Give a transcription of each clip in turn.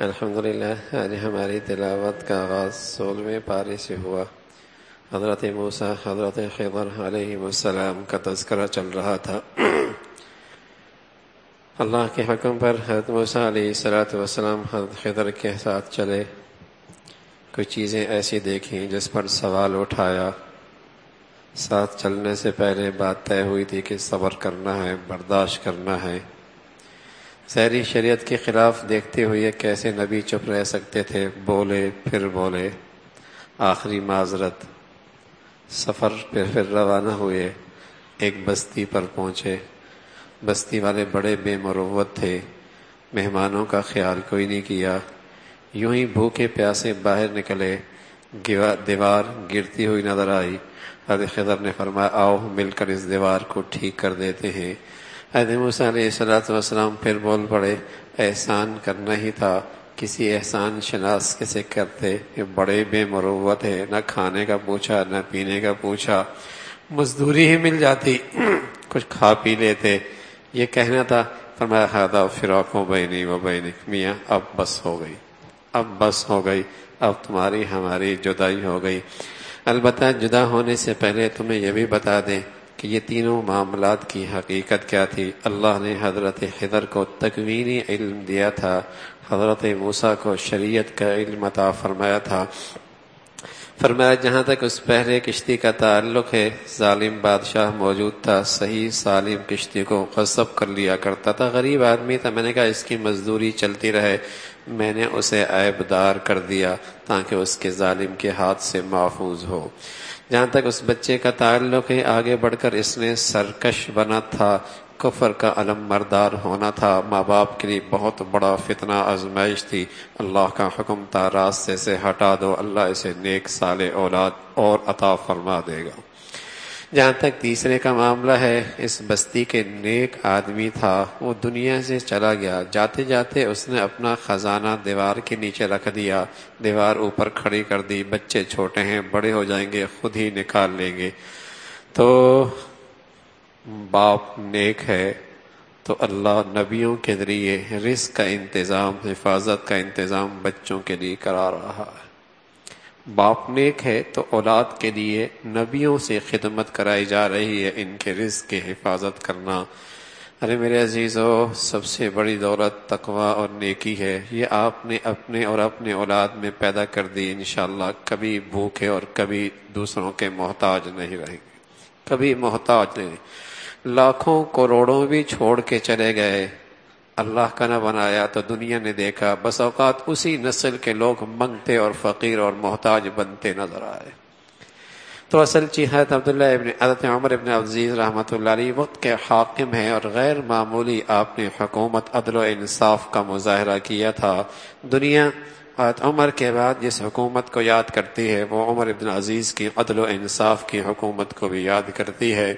الحمدللہ آج ہماری تلاوت کا آغاز 16ویں پارے سے ہوا۔ حضرت موسیٰ حضرت خضر علیہ السلام کا تذکرہ چل رہا تھا۔ اللہ کے حکم پر حضرت موسیٰ علیہ السلام حضرت خضر کے ساتھ چلے، کچھ چیزیں ایسی دیکھیں جس پر سوال اٹھایا۔ ساتھ چلنے سے پہلے بات طے ہوئی تھی کہ صبر کرنا ہے، برداشت کرنا ہے۔ ظاہری شریعت کے خلاف دیکھتے ہوئے کیسے نبی چپ رہ سکتے تھے، بولے پھر بولے، آخری معذرت۔ سفر پھر روانہ ہوئے، ایک بستی پر پہنچے۔ بستی والے بڑے بے مروت تھے، مہمانوں کا خیال کوئی نہیں کیا۔ یوں ہی بھوکے پیاسے باہر نکلے، دیوار گرتی ہوئی نظر آئی۔ حضرت خضر نے فرمایا آؤ مل کر اس دیوار کو ٹھیک کر دیتے ہیں۔ حضرت موسیٰ علیہ السلام پھر بول پڑے، احسان کرنا ہی تھا، کسی احسان شناس کیسے کرتے، کہ بڑے بے مروت ہے، نہ کھانے کا پوچھا نہ پینے کا پوچھا، مزدوری ہی مل جاتی کچھ کھا پی لیتے، یہ کہنا تھا۔ فرمایا ھذا فراق بینی و بینک، میاں اب بس ہو گئی، اب بس ہو گئی، اب تمہاری ہماری جدائی ہو گئی۔ البتہ جدا ہونے سے پہلے تمہیں یہ بھی بتا دیں کہ یہ تینوں معاملات کی حقیقت کیا تھی۔ اللہ نے حضرت خضر کو تکوینی علم دیا تھا، حضرت موسیٰ کو شریعت کا علم عطا فرمایا تھا۔ فرمایا جہاں تک اس پہلے کشتی کا تعلق ہے، ظالم بادشاہ موجود تھا، صحیح سالم کشتی کو غصب کر لیا کرتا تھا، غریب آدمی تھا، میں نے کہا اس کی مزدوری چلتی رہے، میں نے اسے عیب دار کر دیا تاکہ اس کے ظالم کے ہاتھ سے محفوظ ہو۔ جہاں تک اس بچے کا تعلق ہے، آگے بڑھ کر اس نے سرکش بنا تھا، کفر کا علم بردار ہونا تھا، ماں باپ کے لیے بہت بڑا فتنہ آزمائش تھی۔ اللہ کا حکم تھا راستے سے ہٹا دو، اللہ اسے نیک صالح اولاد اور عطا فرما دے گا۔ جہاں تک تیسرے کا معاملہ ہے، اس بستی کے نیک آدمی تھا، وہ دنیا سے چلا گیا، جاتے جاتے اس نے اپنا خزانہ دیوار کے نیچے رکھ دیا، دیوار اوپر کھڑی کر دی، بچے چھوٹے ہیں، بڑے ہو جائیں گے خود ہی نکال لیں گے۔ تو باپ نیک ہے تو اللہ نبیوں کے ذریعے رزق کا انتظام، حفاظت کا انتظام بچوں کے لیے کرا رہا ہے۔ باپ نیک ہے تو اولاد کے لیے نبیوں سے خدمت کرائی جا رہی ہے، ان کے رزق کی حفاظت کرنا۔ ارے میرے عزیزو، سب سے بڑی دولت تقوی اور نیکی ہے، یہ آپ نے اپنے اور اپنے اولاد میں پیدا کر دی، انشاءاللہ کبھی بھوکے اور کبھی دوسروں کے محتاج نہیں رہیں گے، کبھی محتاج نہیں۔ لاکھوں کروڑوں بھی چھوڑ کے چلے گئے، اللہ کا نہ بنایا تو دنیا نے دیکھا، بس اوقات اسی نسل کے لوگ منگتے اور فقیر اور محتاج بنتے نظر آئے۔ تو اصل چیز حضرت عمر ابن عبدالعزیز رحمۃ اللہ علیہ وقت کے حاکم ہیں اور غیر معمولی آپ نے حکومت عدل و انصاف کا مظاہرہ کیا تھا۔ دنیا حضرت عمر کے بعد جس حکومت کو یاد کرتی ہے، وہ عمر ابن عزیز کی عدل و انصاف کی حکومت کو بھی یاد کرتی ہے۔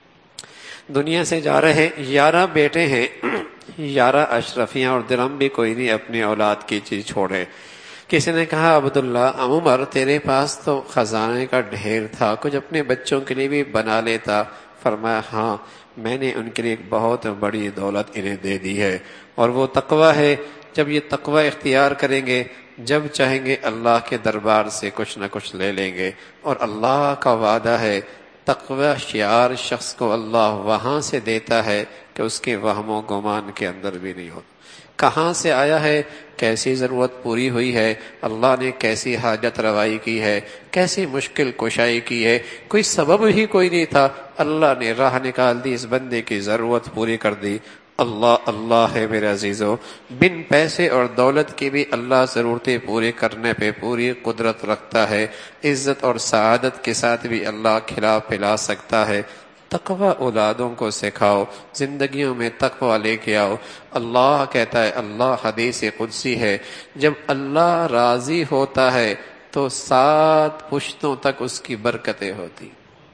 دنیا سے جا رہے 11 بیٹے ہیں، 11 اشرفیاں اور درہم بھی کوئی نہیں اپنی اولاد کی چیز چھوڑے۔ کسی نے کہا عبداللہ عمر تیرے پاس تو خزانے کا ڈھیر تھا، کچھ اپنے بچوں کے لیے بھی بنا لیتا۔ فرمایا ہاں، میں نے ان کے لیے ایک بہت بڑی دولت انہیں دے دی ہے، اور وہ تقوی ہے۔ جب یہ تقوی اختیار کریں گے، جب چاہیں گے اللہ کے دربار سے کچھ نہ کچھ لے لیں گے، اور اللہ کا وعدہ ہے تقوی شعار شخص کو اللہ وہاں سے دیتا ہے کہ اس کے وہم و گمان کے اندر بھی نہیں ہوتا۔ کہاں سے آیا ہے، کیسی ضرورت پوری ہوئی ہے، اللہ نے کیسی حاجت روائی کی ہے، کیسی مشکل کشائی کی ہے، کوئی سبب ہی کوئی نہیں تھا، اللہ نے راہ نکال دی، اس بندے کی ضرورت پوری کر دی۔ اللہ اللہ ہے میرے عزیزو، بن پیسے اور دولت کی بھی اللہ ضرورتیں پورے کرنے پہ پوری قدرت رکھتا ہے، عزت اور سعادت کے ساتھ بھی اللہ کھلا پلا سکتا ہے۔ تقوی اولادوں کو سکھاؤ، زندگیوں میں تقوی لے کے آؤ۔ اللہ کہتا ہے، اللہ حدیث قدسی ہے، جب اللہ راضی ہوتا ہے تو 7 پشتوں تک اس کی برکتیں ہوتی،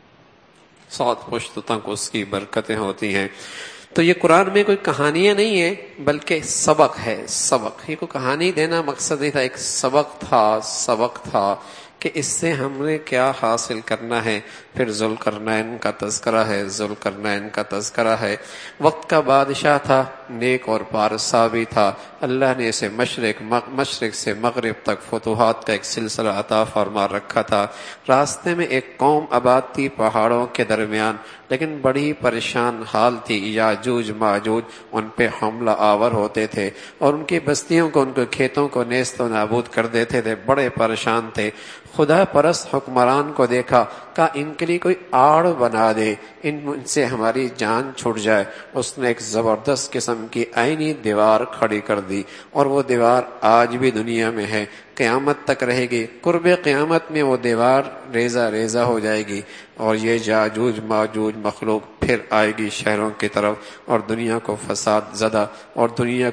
7 پشتوں تک اس کی برکتیں ہوتی ہیں۔ تو یہ قرآن میں کوئی کہانیاں نہیں ہیں، بلکہ سبق ہے، سبق۔ یہ کوئی کہانی دینا مقصد نہیں تھا، ایک سبق تھا کہ اس سے ہم نے کیا حاصل کرنا ہے۔ پھر ذوالقرنین کا تذکرہ ہے، ذوالقرنین کا تذکرہ ہے۔ وقت کا بادشاہ تھا، نیک اور پارسا بھی تھا، اللہ نے اسے مشرق سے مغرب تک فتوحات کا ایک سلسلہ عطا فرما رکھا تھا۔ راستے میں ایک قوم آباد تھی پہاڑوں کے درمیان، لیکن بڑی پریشان حال تھی، یاجوج ماجوج ان پہ حملہ آور ہوتے تھے اور ان کی بستیوں کو، ان کے کھیتوں کو نیست و نابود کر دیتے تھے، بڑے پریشان تھے۔ خدا پرست حکمران کو دیکھا، کہا ان کے لیے کوئی آڑ بنا دے، ان سے ہماری جان چھٹ جائے۔ اس نے ایک زبردست قسم کی آئینی دیوار کھڑی کر دی، اور وہ دیوار آج بھی دنیا میں ہے، قیامت تک رہے گی۔ قرب قیامت میں وہ دیوار ریزہ ریزہ ہو جائے گی، اور یہ یاجوج ماجوج مخلوق پھر آئے گی شہروں کی طرف، اور دنیا کو فساد زدہ اور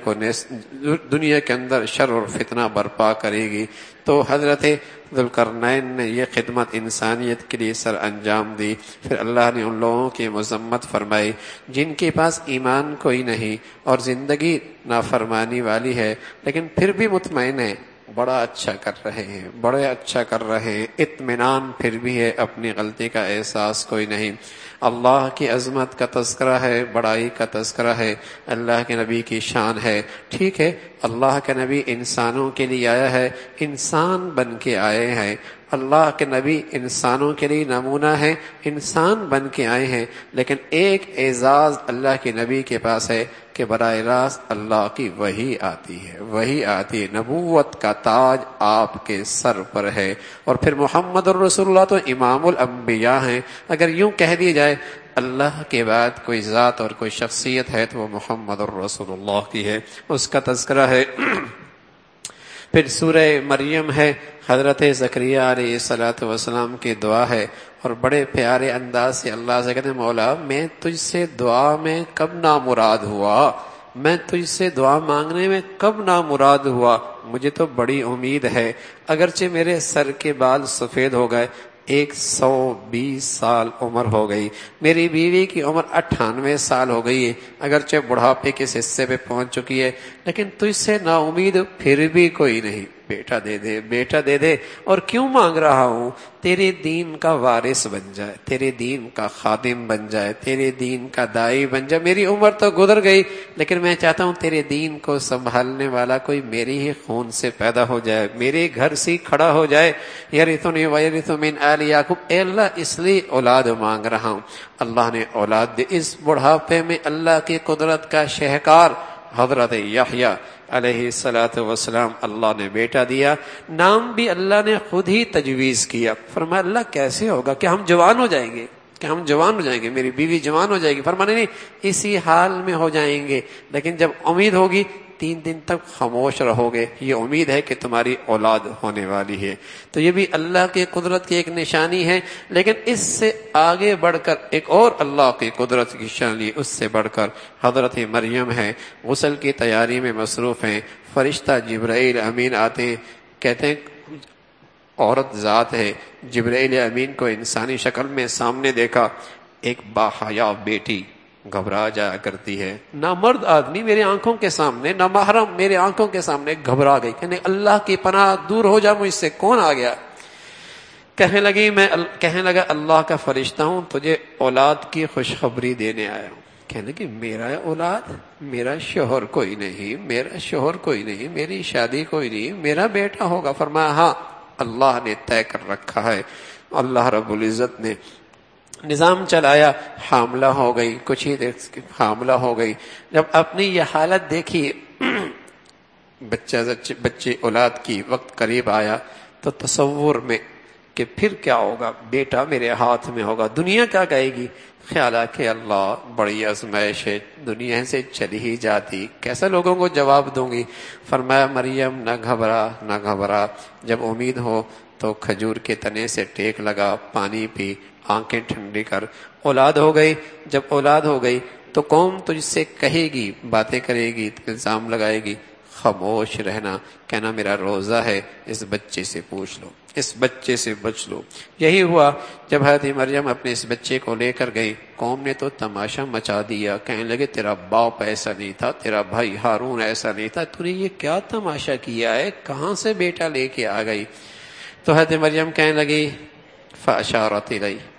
دنیا کے اندر شر اور فتنہ برپا کرے گی۔ تو حضرت ذوالقرنین نے یہ خدمت انسانیت کے لیے سر انجام دی۔ پھر اللہ نے ان لوگوں کی مذمت فرمائی جن کے پاس ایمان کوئی نہیں اور زندگی نافرمانی والی ہے، لیکن پھر بھی مطمئن ہے، بڑا اچھا کر رہے ہیں، بڑے اچھا کر رہے ہیں، اطمینان پھر بھی ہے، اپنی غلطی کا احساس کوئی نہیں۔ اللہ کی عظمت کا تذکرہ ہے، بڑائی کا تذکرہ ہے، اللہ کے نبی کی شان ہے۔ ٹھیک ہے، اللہ کے نبی انسانوں کے لیے آیا ہے، انسان بن کے آئے ہیں، اللہ کے نبی انسانوں کے لیے نمونہ ہے، انسان بن کے آئے ہیں، لیکن ایک اعزاز اللہ کے نبی کے پاس ہے کہ براہ راست اللہ کی وحی آتی ہے، وحی آتی ہے، نبوت کا تاج آپ کے سر پر ہے۔ اور پھر محمد الرسول اللہ تو امام الانبیاء ہیں۔ اگر یوں کہہ دیا جائے اللہ کے بعد کوئی ذات اور کوئی شخصیت ہے تو وہ محمد الرسول اللہ کی ہے، اس کا تذکرہ ہے۔ پھر سورہ مریم ہے، حضرت زکریہ علیہ السلام کی دعا ہے، اور بڑے پیارے انداز سے اللہ سے کہتے ہیں مولا میں تجھ سے دعا میں کب نامراد ہوا، میں تجھ سے دعا مانگنے میں کب نامراد ہوا، مجھے تو بڑی امید ہے، اگرچہ میرے سر کے بال سفید ہو گئے، 120 سال عمر ہو گئی، میری بیوی کی عمر 98 سال ہو گئی ہے، اگرچہ بڑھاپے کے حصے پہ پہنچ چکی ہے، لیکن تجھ سے نا امید پھر بھی کوئی نہیں، بیٹا دے دے، بیٹا دے دے۔ اور کیوں مانگ رہا ہوں؟ تیرے دین کا وارث بن جائے، تیرے دین کا خادم بن جائے، تیرے دین کا دائی بن جائے۔ میری عمر تو گزر گئی، لیکن میں چاہتا ہوں تیرے دین کو سنبھالنے والا کوئی میری ہی خون سے پیدا ہو جائے، میرے گھر سے کھڑا ہو جائے۔ یرثنی ویرث من آل یعقوب، اے اللہ اس لیے اولاد مانگ رہا ہوں۔ اللہ نے اولاد دی۔ اس بڑھاپے میں اللہ کی قدرت کا شہکار حضرت یحییٰ علیہ السلام اللہ نے بیٹا دیا، نام بھی اللہ نے خود ہی تجویز کیا۔ فرمایا اللہ کیسے ہوگا کہ ہم جوان ہو جائیں گے، کہ ہم جوان ہو جائیں گے، میری بیوی جوان ہو جائے گی؟ فرمایا نہیں، اسی حال میں ہو جائیں گے، لیکن جب امید ہوگی 3 دن تک خاموش رہو گے، یہ امید ہے کہ تمہاری اولاد ہونے والی ہے۔ تو یہ بھی اللہ کی قدرت کی ایک نشانی ہے، لیکن اس سے آگے بڑھ کر ایک اور اللہ کی قدرت کی نشانی، اس سے بڑھ کر حضرت مریم ہے، غسل کی تیاری میں مصروف ہیں، فرشتہ جبرائیل امین آتے ہیں، کہتے ہیں عورت ذات ہے، جبرائیل امین کو انسانی شکل میں سامنے دیکھا، ایک باحیا بیٹی گھبرا جایا کرتی ہے، نامرد آدمی میرے آنکھوں کے سامنے، نامحرم میرے آنکھوں کے سامنے گھبرا گئی، کہنے اللہ کی پناہ دور ہو جا مجھ سے، کون آ گیا؟ کہنے لگا اللہ کا فرشتہ ہوں، تجھے اولاد کی خوشخبری دینے آیا ہوں۔ کہنے کہ میرا اولاد، میرا شوہر کوئی نہیں، میرا شوہر کوئی نہیں، میری شادی کوئی نہیں، میرا بیٹا ہوگا؟ فرمایا ہاں اللہ نے طے کر رکھا ہے، اللہ رب العزت نے نظام چلایا، حاملہ ہو گئی، کچھ ہی دیر حاملہ ہو گئی۔ جب اپنی یہ حالت دیکھی، بچے اولاد کی وقت قریب آیا، تو تصور میں کہ پھر کیا ہوگا، بیٹا میرے ہاتھ میں ہوگا، دنیا کیا کہے گی؟ خیال آ کہ اللہ بڑی آزمائش ہے، دنیا سے چلی ہی جاتی، کیسا لوگوں کو جواب دوں گی؟ فرمایا مریم نہ گھبرا، نہ گھبرا، جب امید ہو تو کھجور کے تنے سے ٹیک لگا، پانی پی، آنکھیں ٹھنڈی کر، اولاد ہو گئی۔ جب اولاد ہو گئی تو قوم تجھ سے کہے گی، باتیں کرے گی، الزام لگائے گی، خاموش رہنا، کہنا میرا روزہ ہے، اس بچے سے پوچھ لو، اس بچے سے بچ لو۔ یہی ہوا جب حضرت مریم اپنے اس بچے کو لے کر گئی، قوم نے تو تماشا مچا دیا، کہنے لگے تیرا باپ ایسا نہیں تھا، تیرا بھائی ہارون ایسا نہیں تھا، تو نے یہ کیا تماشا کیا ہے، کہاں سے بیٹا لے کے آ گئی؟ تو حضرت مریم کہنے لگی فاشارت الی،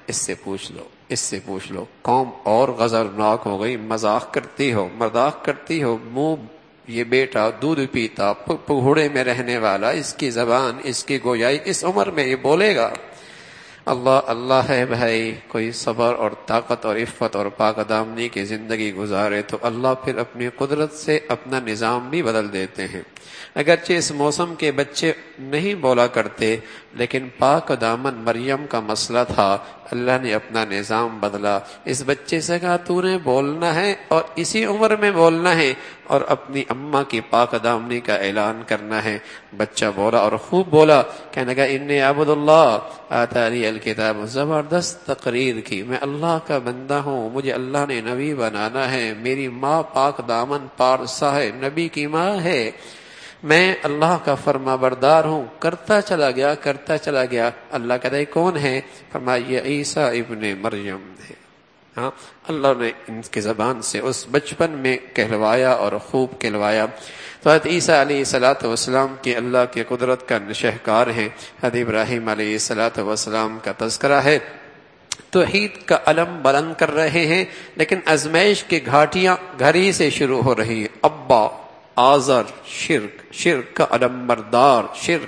اس سے پوچھ لو، اس سے پوچھ لو۔ قوم اور غضبناک ہو گئی، مذاق کرتی ہو، مذاق کرتی ہو، منہ یہ بیٹا دودھ پیتا، پگھوڑے میں رہنے والا، اس کی زبان، اس کی گویائی اس عمر میں یہ بولے گا۔ اللہ اللہ ہے بھائی، کوئی صبر اور طاقت اور عفت اور پاک دامنی کی زندگی گزارے تو اللہ پھر اپنی قدرت سے اپنا نظام بھی بدل دیتے ہیں۔ اگرچہ اس موسم کے بچے نہیں بولا کرتے، لیکن پاک دامن مریم کا مسئلہ تھا، اللہ نے اپنا نظام بدلا۔ اس بچے سے کہا تو نے بولنا ہے اور اسی عمر میں بولنا ہے اور اپنی اماں کی پاک دامنی کا اعلان کرنا ہے۔ بچہ بولا اور خوب بولا، کہنے لگا انی عبد اللہ آتانی الکتاب، زبردست تقریر کی، میں اللہ کا بندہ ہوں، مجھے اللہ نے نبی بنانا ہے، میری ماں پاک دامن پارسا ہے، نبی کی ماں ہے، میں اللہ کا فرما بردار ہوں۔ کرتا چلا گیا، کرتا چلا گیا۔ اللہ کہتا ہے کون ہے؟ فرمایا یہ عیسیٰ ابن مریم ہے۔ ہاں، اللہ نے ان کی زبان سے اس بچپن میں کہلوایا اور خوب کہلوایا۔ تو حضرت عیسیٰ علیہ السلام کی اللہ کی قدرت کا شہکار ہیں۔ حضرت ابراہیم علیہ السلام کا تذکرہ ہے، توحید کا علم بلند کر رہے ہیں، لیکن آزمائش کی گھاٹیاں گھر ہی سے شروع ہو رہی ہے۔ ابا آزر شرک کا علم بردار،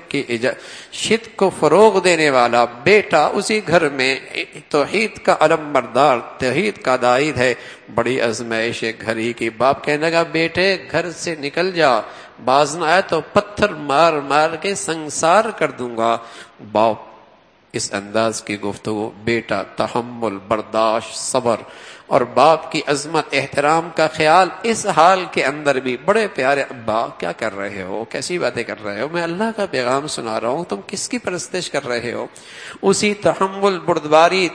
شرک کو فروغ دینے والا بیٹا اسی گھر میں توحید کا علم بردار، توحید کا داعی ہے۔ بڑی آزمائش ہے گھر ہی کی۔ باپ کہنے لگا بیٹے گھر سے نکل جا، باز نہ آئے تو پتھر مار مار کے سنسار کر دوں گا۔ باپ اس انداز کی گفتگو، بیٹا تحمل، برداشت، صبر اور باپ کی عظمت، احترام کا خیال، اس حال کے اندر بھی بڑے پیارے ابا کیا کر رہے ہو، کیسی باتیں کر رہے ہو، میں اللہ کا پیغام سنا رہا ہوں، تم کس کی پرستش کر رہے ہو؟ اسی تحمل، بردباری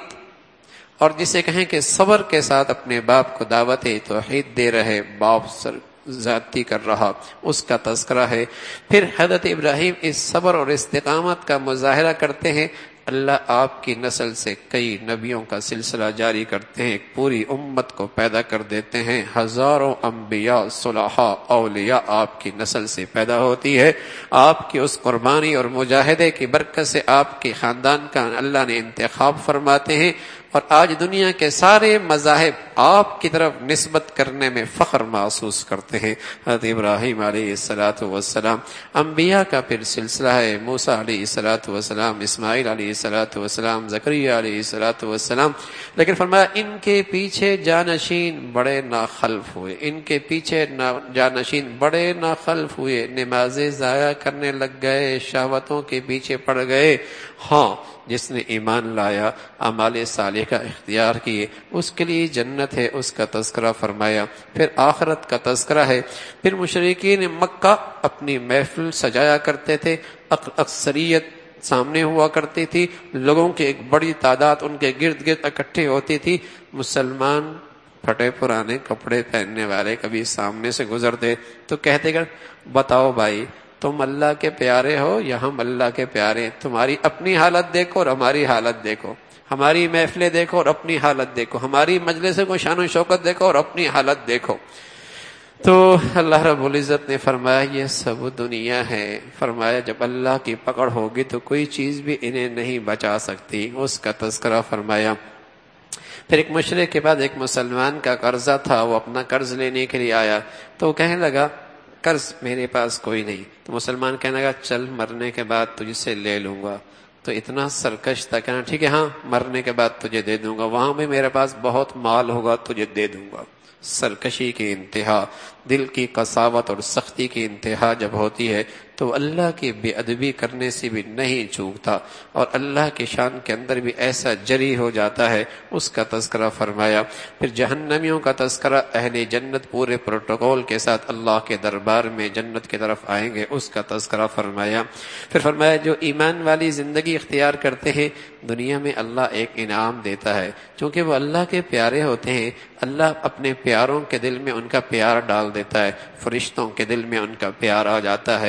اور جسے کہیں کہ صبر کے ساتھ اپنے باپ کو دعوت توحید دے رہے باپ زیادتی کر رہا، اس کا تذکرہ ہے۔ پھر حضرت ابراہیم اس صبر اور استقامت کا مظاہرہ کرتے ہیں۔ اللہ آپ کی نسل سے کئی نبیوں کا سلسلہ جاری کرتے ہیں، ایک پوری امت کو پیدا کر دیتے ہیں، ہزاروں انبیاء، صلحاء، اولیاء آپ کی نسل سے پیدا ہوتی ہے۔ آپ کی اس قربانی اور مجاہدے کی برکت سے آپ کے خاندان کا اللہ نے انتخاب فرماتے ہیں، اور آج دنیا کے سارے مذاہب آپ کی طرف نسبت کرنے میں فخر محسوس کرتے ہیں۔ حضرت ابراہیم علیہ السلام انبیاء کا پھر سلسلہ ہے، موسیٰ علیہ السلام، اسماعیل علیہ السلام، زکریا علیہ السلام، لیکن فرمایا ان کے پیچھے جانشین بڑے ناخلف ہوئے، ان کے پیچھے جانشین بڑے ناخلف ہوئے، نمازیں ضائع کرنے لگ گئے، شہوتوں کے پیچھے پڑ گئے۔ ہاں، جس نے ایمان لایا، اعمال صالح کا اختیار کیے، اس کے لیے جنت ہے، اس کا تذکرہ فرمایا۔ پھر آخرت کا تذکرہ ہے۔ پھر مشرکین مکہ اپنی محفل سجایا کرتے تھے، اکثریت سامنے ہوا کرتی تھی، لوگوں کی ایک بڑی تعداد ان کے گرد گرد اکٹھے ہوتی تھی۔ مسلمان پھٹے پرانے کپڑے پہننے والے کبھی سامنے سے گزرتے تو کہتے گا بتاؤ بھائی تم اللہ کے پیارے ہو یا ہم اللہ کے پیارے؟ تمہاری اپنی حالت دیکھو اور ہماری حالت دیکھو، ہماری محفلیں دیکھو اور اپنی حالت دیکھو، ہماری مجلس کو شان و شوکت دیکھو اور اپنی حالت دیکھو۔ تو اللہ رب العزت نے فرمایا یہ سب دنیا ہے، فرمایا جب اللہ کی پکڑ ہوگی تو کوئی چیز بھی انہیں نہیں بچا سکتی، اس کا تذکرہ فرمایا۔ پھر ایک مشرک کے بعد ایک مسلمان کا قرضہ تھا، وہ اپنا قرض لینے کے لیے آیا تو وہ کہنے لگا قرض میرے پاس کوئی نہیں، تو مسلمان کہنے لگا چل مرنے کے بعد تجھ سے لے لوں گا، تو اتنا سرکش تھا، کہنا ٹھیک ہے ہاں مرنے کے بعد تجھے دے دوں گا، وہاں بھی میرے پاس بہت مال ہوگا تجھے دے دوں گا۔ سرکشی کی انتہا، دل کی قساوت اور سختی کی انتہا جب ہوتی ہے تو اللہ کی بے ادبی کرنے سے بھی نہیں چوکتا، اور اللہ کی شان کے اندر بھی ایسا جری ہو جاتا ہے، اس کا تذکرہ فرمایا۔ پھر جہنمیوں کا تذکرہ، اہل جنت پورے پروٹوکول کے ساتھ اللہ کے دربار میں جنت کی طرف آئیں گے، اس کا تذکرہ فرمایا۔ پھر فرمایا جو ایمان والی زندگی اختیار کرتے ہیں دنیا میں اللہ ایک انعام دیتا ہے، چونکہ وہ اللہ کے پیارے ہوتے ہیں، اللہ اپنے پیاروں کے دل میں ان کا پیار ڈال دیتا ہے، فرشتوں کے دل میں ان کا پیار آ جاتا ہے۔ پھر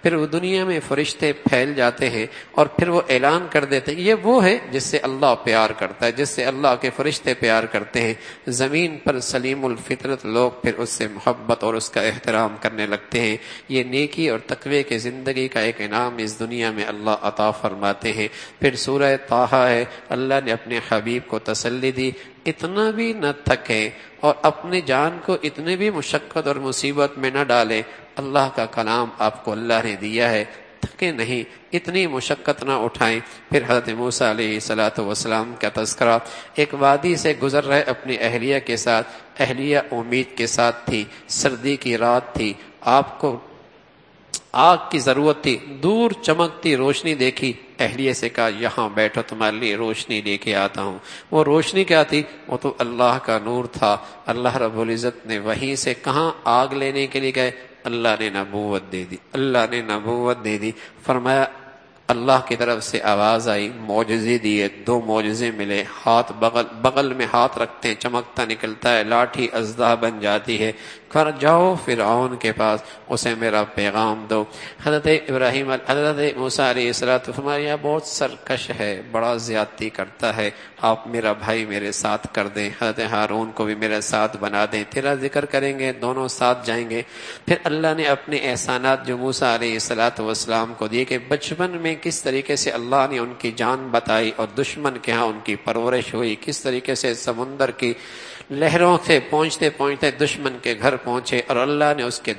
پھر وہ دنیا میں فرشتے پھیل جاتے ہیں اور پھر وہ اعلان کر دیتے ہیں یہ وہ ہے جس سے اللہ پیار کرتا ہے، جس سے اللہ کے فرشتے پیار کرتے ہیں۔ زمین پر سلیم الفطرت لوگ پھر اس سے محبت اور اس کا احترام کرنے لگتے ہیں۔ یہ نیکی اور تقوی کی زندگی کا ایک انعام اس دنیا میں اللہ عطا فرماتے ہیں۔ پھر سورہ طٰہٰ ہے، اللہ نے اپنے حبیب کو تسلی دی اتنا بھی نہ تھکیں اور اپنی جان کو اتنے بھی مشقت اور مصیبت میں نہ ڈالیں۔ اللہ کا کلام آپ کو اللہ نے دیا ہے، تھکے نہیں، اتنی مشقت نہ اٹھائیں۔ پھر حضرت موسیٰ علیہ السلام کا تذکرہ، ایک وادی سے گزر رہے اپنی اہلیہ کے ساتھ، اہلیہ امید کے ساتھ تھی، سردی کی رات تھی، آپ کو آگ کی ضرورت تھی، دور چمکتی روشنی دیکھی، اہلیہ سے کہا یہاں بیٹھو تمہارے لیے روشنی لے کے آتا ہوں۔ وہ روشنی کیا تھی؟ وہ تو اللہ کا نور تھا۔ اللہ رب العزت نے وہیں سے کہاں آگ لینے کے لیے گئے؟ اللہ نے نبوت دے دی، اللہ نے نبوت دے دی۔ فرمایا اللہ کی طرف سے آواز آئی، معجزے دیے، 2 معجزے ملے، ہاتھ بغل میں ہاتھ رکھتے ہیں، چمکتا نکلتا ہے، لاٹھی اژدہا بن جاتی ہے، کر جاؤ فرعون کے پاس، اسے میرا پیغام دو۔ حضرت موسیٰ علیہ السلام فرمایا بہت سرکش ہے، بڑا زیادتی کرتا ہے، آپ میرا بھائی میرے ساتھ کر دیں، حضرت ہارون کو بھی میرے ساتھ بنا دیں، تیرا ذکر کریں گے، دونوں ساتھ جائیں گے۔ پھر اللہ نے اپنے احسانات جو موسیٰ علیہ السلام کو دیے کہ بچپن میں کس طریقے سے اللہ نے ان کی جان بتائی اور دشمن کے ہاں ان کی پرورش ہوئی، کس طریقے سے سمندر کی لہروں سے پہنچتے پہنچتے دشمن کے گھر پہنچے اور اللہ نے اس کے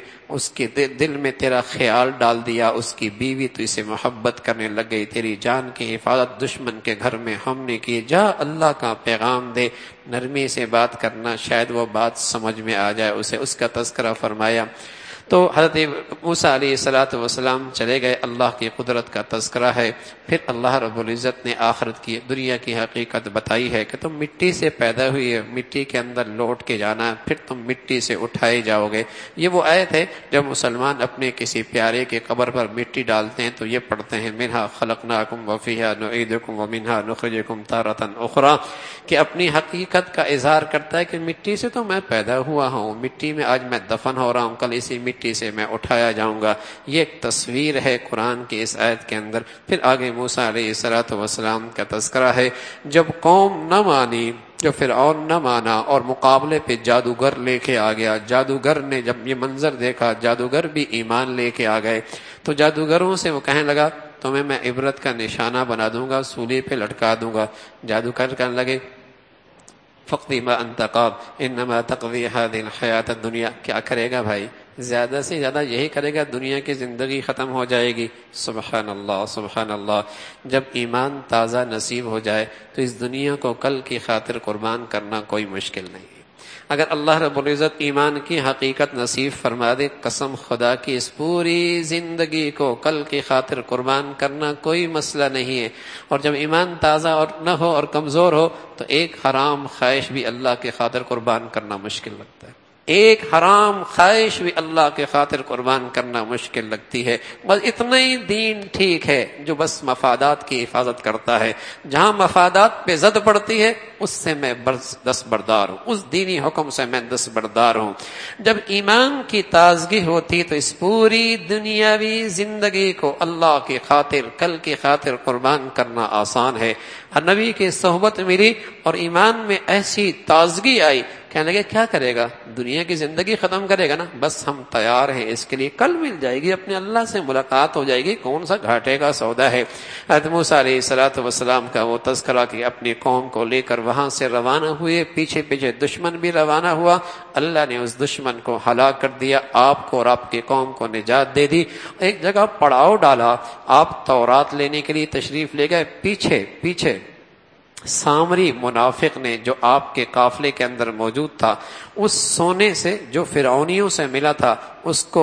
دل میں تیرا خیال ڈال دیا، اس کی بیوی تو اسے محبت کرنے لگ گئی، تیری جان کی حفاظت دشمن کے گھر میں ہم نے کی، جا اللہ کا پیغام دے، نرمی سے بات کرنا، شاید وہ بات سمجھ میں آ جائے اسے، اس کا تذکرہ فرمایا۔ تو حضرت موسیٰ علیہ السلام چلے گئے، اللہ کی قدرت کا تذکرہ ہے۔ پھر اللہ رب العزت نے آخرت کی دنیا کی حقیقت بتائی ہے کہ تم مٹی سے پیدا ہوئی ہے، مٹی کے اندر لوٹ کے جانا ہے، پھر تم مٹی سے اٹھائے جاؤ گے۔ یہ وہ آیت ہے جب مسلمان اپنے کسی پیارے کے قبر پر مٹی ڈالتے ہیں تو یہ پڑھتے ہیں منہا خلقناکم وفیہا نعیدکم ومنہا نخرجکم تارۃ اخری، کہ اپنی حقیقت کا اظہار کرتا ہے کہ مٹی سے تو میں پیدا ہوا ہوں، مٹی میں آج میں دفن ہو رہا ہوں، کل اسی مٹی سے میں اٹھایا جاؤں گا۔ یہ ایک تصویر ہے قرآن کی اس آیت کے اندر۔ پھر آگے موسیٰ علیہ السلام کا تذکرہ ہے، جب قوم نہ مانی، جو فرعون نہ مانا اور مقابلے پہ جادوگر لے کے آ گیا، جادوگر نے جب یہ منظر دیکھا، جادوگر بھی ایمان لے کے آ گئے، تو جادوگروں سے وہ کہنے لگا تمہیں میں عبرت کا نشانہ بنا دوں گا، سولی پہ لٹکا دوں گا۔ جادوگر کہنے لگے فقضی ما انت قاض انما تقضی هذه الحیات الدنیا، کیا کرے گا بھائی، زیادہ سے زیادہ یہی کرے گا، دنیا کی زندگی ختم ہو جائے گی۔ سبحان اللہ سبحان اللہ، جب ایمان تازہ نصیب ہو جائے تو اس دنیا کو کل کی خاطر قربان کرنا کوئی مشکل نہیں ہے۔ اگر اللہ رب العزت ایمان کی حقیقت نصیب فرما دے، قسم خدا کی اس پوری زندگی کو کل کی خاطر قربان کرنا کوئی مسئلہ نہیں ہے۔ اور جب ایمان تازہ اور نہ ہو اور کمزور ہو تو ایک حرام خواہش بھی اللہ کی خاطر قربان کرنا مشکل لگتا ہے، ایک حرام خواہش بھی اللہ کے خاطر قربان کرنا مشکل لگتی ہے۔ بس اتنا ہی دین ٹھیک ہے جو بس مفادات کی حفاظت کرتا ہے، جہاں مفادات پہ زد پڑتی ہے اس سے میں دستبردار ہوں، اس دینی حکم سے میں دستبردار ہوں۔ جب ایمان کی تازگی ہوتی تو اس پوری دنیاوی زندگی کو اللہ کی خاطر کل کی خاطر قربان کرنا آسان ہے۔ نبی کی صحبت ملی اور ایمان میں ایسی تازگی آئی، کہنے لگے کیا کرے گا، دنیا کی زندگی ختم کرے گا نا، بس ہم تیار ہیں اس کے لیے، کل مل جائے گی، اپنے اللہ سے ملاقات ہو جائے گی، کون سا گھاٹے کا سودا ہے۔ حضرت موسیٰ علیہ السلام کا وہ تذکرہ کہ اپنی قوم کو لے کر وہاں سے روانہ ہوئے، پیچھے پیچھے دشمن بھی روانہ ہوا، اللہ نے اس دشمن کو ہلاک کر دیا، آپ کو اور آپ کی قوم کو نجات دے دی۔ ایک جگہ پڑاؤ ڈالا، آپ تورات لینے کے لیے تشریف لے گئے، پیچھے سامری منافق نے جو آپ کے قافلے کے اندر موجود تھا، اس سونے سے جو فرعونیوں سے ملا تھا اس کو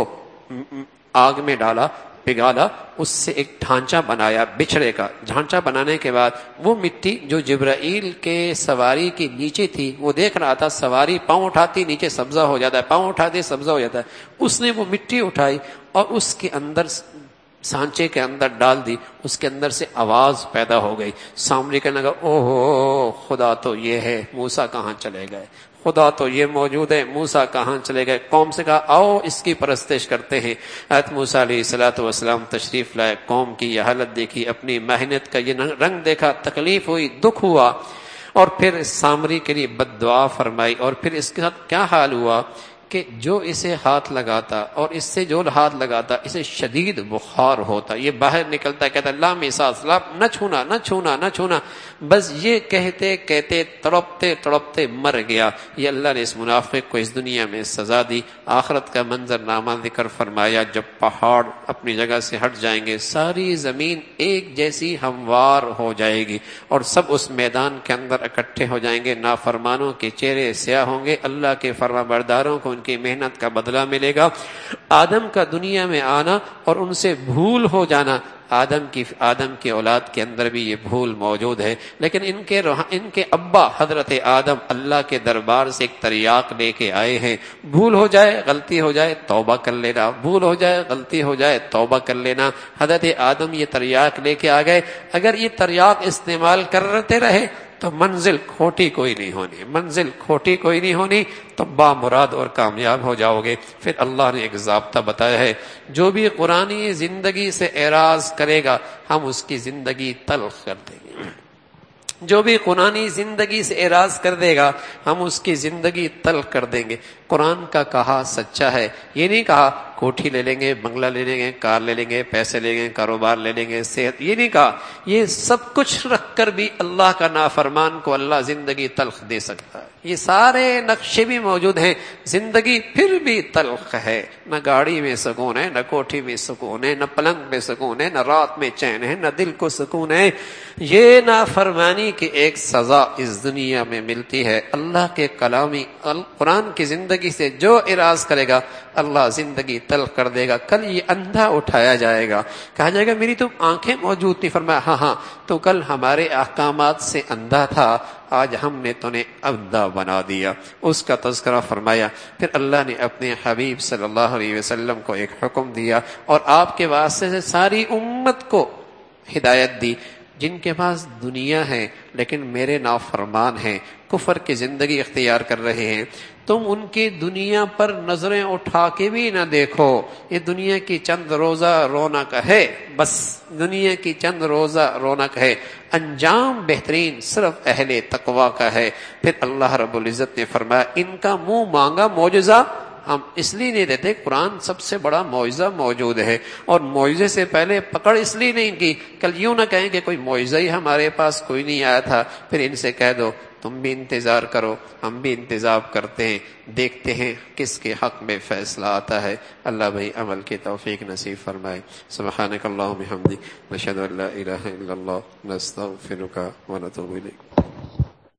آگ میں ڈالا، پگھالا، اس سے ایک ڈھانچہ بنایا بچھڑے کا۔ ڈھانچہ بنانے کے بعد وہ مٹی جو جبرائیل کے سواری کے نیچے تھی، وہ دیکھ رہا تھا سواری پاؤں اٹھاتی نیچے سبزہ ہو جاتا ہے، پاؤں اٹھاتی سبزہ ہو جاتا ہے، اس نے وہ مٹی اٹھائی اور اس کے اندر سانچے کے اندر ڈال دی، اس کے اندر سے آواز پیدا ہو گئی، سامنے کہنے لگا او ہو خدا تو یہ ہے، موسیٰ کہاں چلے گئے، خدا تو یہ موجود ہے، موسیٰ کہاں چلے گئے؟ قوم سے کہا آؤ اس کی پرستش کرتے ہیں۔ حضرت موسیٰ علیہ الصلوۃ والسلام تشریف لائے، قوم کی یہ حالت دیکھی، اپنی محنت کا یہ رنگ دیکھا، تکلیف ہوئی، دکھ ہوا، اور پھر سامری کے لیے بد دعا فرمائی۔ اور پھر اس کے ساتھ کیا حال ہوا کہ جو اسے ہاتھ لگاتا اور اس سے جو ہاتھ لگاتا اسے شدید بخار ہوتا، یہ باہر نکلتا، کہتا لا میساس، لا، نہ چھونا، نہ چھونا، نہ چھونا، بس یہ کہتے کہتے تڑپتے تڑپتے مر گیا۔ یہ اللہ نے اس منافق کو اس دنیا میں سزا دی۔ آخرت کا منظر نامہ ذکر فرمایا، جب پہاڑ اپنی جگہ سے ہٹ جائیں گے، ساری زمین ایک جیسی ہموار ہو جائے گی اور سب اس میدان کے اندر اکٹھے ہو جائیں گے۔ نافرمانوں کے چہرے سیاہ ہوں گے، اللہ کے فرما برداروں کو ان کی محنت کا بدلہ ملے گا۔ آدم کا دنیا میں آنا اور ان سے بھول ہو جانا، آدم کی اولاد کے اندر بھی یہ بھول موجود ہے، لیکن ان کے ابا حضرت آدم اللہ کے دربار سے ایک تریاق لے کے آئے ہیں۔ بھول ہو جائے، غلطی ہو جائے، توبہ کر لینا، بھول ہو جائے، غلطی ہو جائے، توبہ کر لینا۔ حضرت آدم یہ تریاق لے کے آ گئے، اگر یہ تریاق استعمال کرتے رہے تو منزل کھوٹی کوئی نہیں ہونی، منزل کھوٹی کوئی نہیں ہونی، تو بامراد اور کامیاب ہو جاؤ گے۔ پھر اللہ نے ایک ضابطہ بتایا ہے، جو بھی قرآنی زندگی سے اعراض کرے گا ہم اس کی زندگی تلخ کر دیں گے۔ جو بھی قرآنی زندگی سے اعراض کر دے گا ہم اس کی زندگی تلخ کر دیں گے۔ قرآن کا کہا سچا ہے، یہ نہیں کہا کوٹھی لے لیں گے، بنگلہ لے لیں گے، کار لے لیں گے، پیسے لیں گے، کاروبار لے لیں گے، صحت، یہ نہیں کہا۔ یہ سب کچھ رکھ کر بھی اللہ کا نافرمان کو اللہ زندگی تلخ دے سکتا ہے۔ یہ سارے نقشے بھی موجود ہیں، زندگی پھر بھی تلخ ہے۔ نہ گاڑی میں سکون ہے، نہ کوٹھی میں سکون ہے، نہ پلنگ میں سکون ہے، نہ رات میں چین ہے، نہ دل کو سکون ہے۔ یہ نافرمانی کی ایک سزا اس دنیا میں ملتی ہے۔ اللہ کے کلامی قرآن کی زندگی سے جو اعراض کرے گا اللہ زندگی تلخ کر دے گا۔ کل یہ اندھا اٹھایا جائے گا، کہا جائے گا میری تو آنکھیں موجود تھی، فرمایا ہاں ہاں تو کل ہمارے احکامات سے اندھا تھا، آج ہم نے تو نے اندھا بنا دیا۔ اس کا تذکرہ فرمایا۔ پھر اللہ نے اپنے حبیب صلی اللہ علیہ وسلم کو ایک حکم دیا اور آپ کے واسطے سے ساری امت کو ہدایت دی، جن کے پاس دنیا ہے لیکن میرے نافرمان ہیں، کفر کی زندگی اختیار کر رہے ہیں، تم ان کی دنیا پر نظریں اٹھا کے بھی نہ دیکھو۔ یہ دنیا کی چند روزہ رونق ہے، بس دنیا کی چند روزہ رونق ہے، انجام بہترین صرف اہل تقوی کا ہے۔ پھر اللہ رب العزت نے فرمایا ان کا منہ مانگا معجزہ ہم اس لیے نہیں دیتے، قرآن سب سے بڑا معجزہ موجود ہے، اور معجزے سے پہلے پکڑ اس لیے نہیں کی، کل یوں نہ کہیں کہ کوئی معجزہ ہی ہمارے پاس کوئی نہیں آیا تھا۔ پھر ان سے کہہ دو تم بھی انتظار کرو، ہم بھی انتظار کرتے ہیں، دیکھتے ہیں کس کے حق میں فیصلہ آتا ہے۔ اللہ بھائی عمل کی توفیق نصیب فرمائے۔ سبحانک اللہم بحمدک، نشہد ان لا الہ الا اللہ، نستغفرک ونتوب الیک۔